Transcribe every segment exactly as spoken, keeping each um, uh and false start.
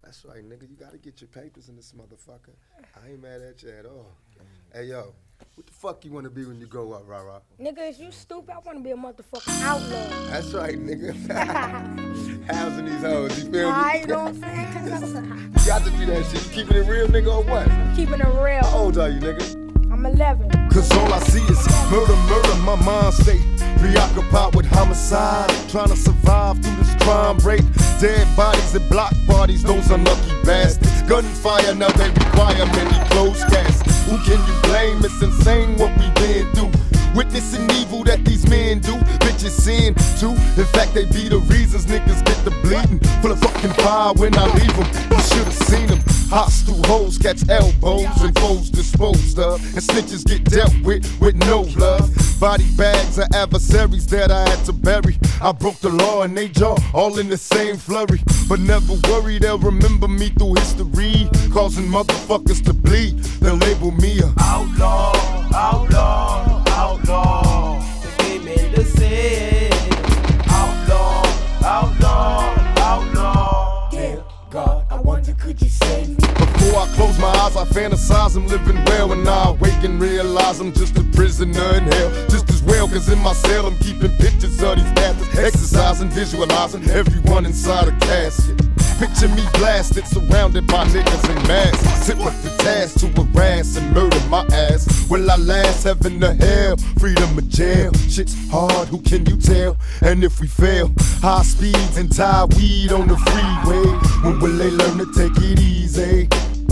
That's right, nigga. You gotta get your papers in this motherfucker. I ain't mad at you at all. Hey, yo, what the fuck you wanna be when you grow up, rah-rah? Nigga, is you stupid? I wanna be a motherfucking outlaw. That's right, nigga. Housing these hoes, you feel Nah, me? you know what I'm saying? You got to do that shit. You keeping it real, nigga, or what? Keeping it real. How old are you, nigga? I'm eleven. Cause all I see is murder, murder, my mind state preoccupied with homicide, trying to survive through this crime rate. Dead bodies and block bodies, those unlucky bastards. Gunfire, now they require many closed caskets. Who can you blame? It's insane what we been through. Witnessing evil that these men do, bitches sin too. In fact, they be the reasons niggas get the bleeding. Full of fucking fire when I leave them. You should've seen them. Hostile hoes catch elbows and foes disposed of, and snitches get dealt with with no love. Body bags of adversaries that I had to bury. I broke the law and they jaw all in the same flurry. But never worry, they'll remember me through history, causing motherfuckers to bleed. They'll label me a outlaw, outlaw, outlaw. The game in the city. Outlaw, outlaw, outlaw. Dear God, I wonder could you save me? Before I close my eyes, I fantasize I'm living well. And I awake and realize I'm just a prisoner in hell. Just as well, cause in my cell I'm keeping pictures of these bastards, exercising, visualizing everyone inside a casket. Picture me blasted, surrounded by niggas in masks. Sit with the task to harass and murder my ass. Will I last? Heaven or hell? Freedom or jail? Shit's hard, who can you tell? And if we fail, high speeds and tie weed on the freeway. When will they learn to take it easy?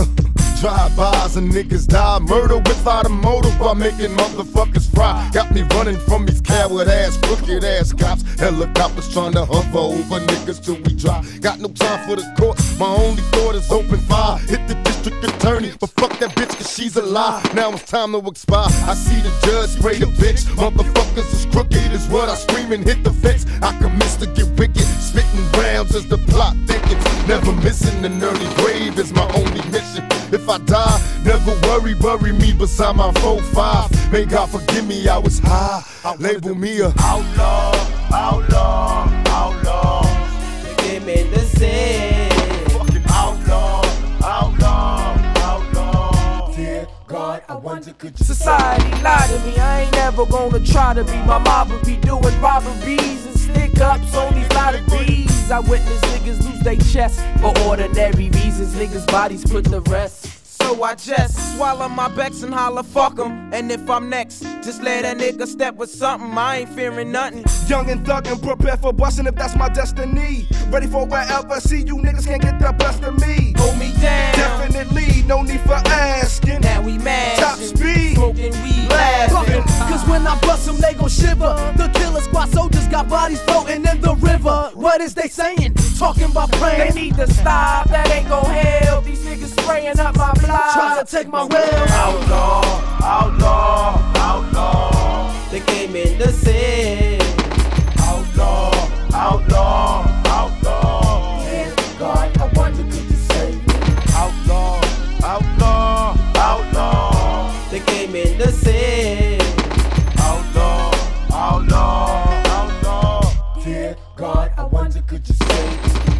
Drive-bys and niggas die. Murder without a motive while making motherfuckers fry. Got me running from these coward-ass, crooked-ass cops. Helicopters trying to hover over niggas till we drop. Got no time for the court, my only thought is open fire. Hit the district attorney, but fuck that bitch cause she's a lie. Now it's time to expire. I see the judge spray the bitch. Motherfuckers is crooked is what I scream and hit the fence. I commence to get wicked, spitting rounds as the plot thickens. Never missing an early grave is my only mission. If I die, never worry, bury me beside my four five. May God forgive me, I was high. Label me a outlaw, outlaw, outlaw. The game in the city. Fucking outlaw, outlaw, outlaw. Dear God, I wonder could you Society lied to me, I ain't never gonna try to be. My mom would be doing robberies and stick ups on these lotteries. I witness niggas lose their chest for ordinary reasons. Niggas' bodies put the rest. So I just swallow my becks and holler fuck 'em. And if I'm next, just let a nigga step with something. I ain't fearing nothing. Young and thug and prepared for bustin' if that's my destiny. Ready for wherever, see you niggas can't get the best of me. Hold me down. Definitely, no need for asking. Now we mad. Top speed. Smoking weed, laughing. Cause when I bust them, they gon' shiver. The killer squad soldiers got bodies floating in the river. What is they saying? Talking about praying. They need to stop, that ain't gon' help. These niggas spraying up my blood. Try to take my will. Outlaw, outlaw, outlaw. The game in the city. Outlaw, outlaw, outlaw. Dear God, I wonder could you save me? Outlaw, outlaw, outlaw. The game in the city. Outlaw, outlaw, outlaw. Dear God, I wonder could you save me?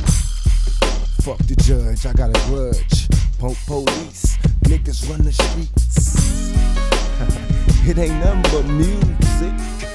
Fuck the judge, I got a grudge. Punk police, niggas run the streets. It ain't nothing but music.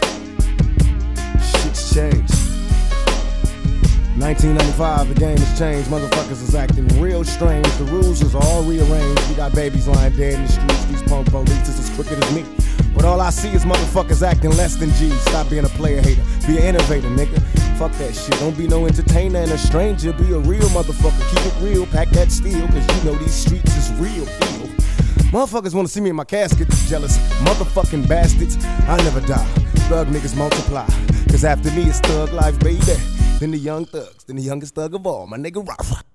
Shit's changed. nineteen ninety-five, the game has changed. Motherfuckers is acting real strange. The rules is all rearranged. We got babies lying dead in the streets. These punk police is as crooked as me. But all I see is motherfuckers acting less than G. Stop being a player hater, be an innovator, nigga. Fuck that shit, don't be no entertainer and a stranger. Be a real motherfucker, keep it real, pack that steel. Cause you know these streets is real, real. Motherfuckers wanna see me in my casket, jealous motherfucking bastards. I never die, thug niggas multiply. Cause after me it's thug life, baby. Then the young thugs, then the youngest thug of all, my nigga Rafa.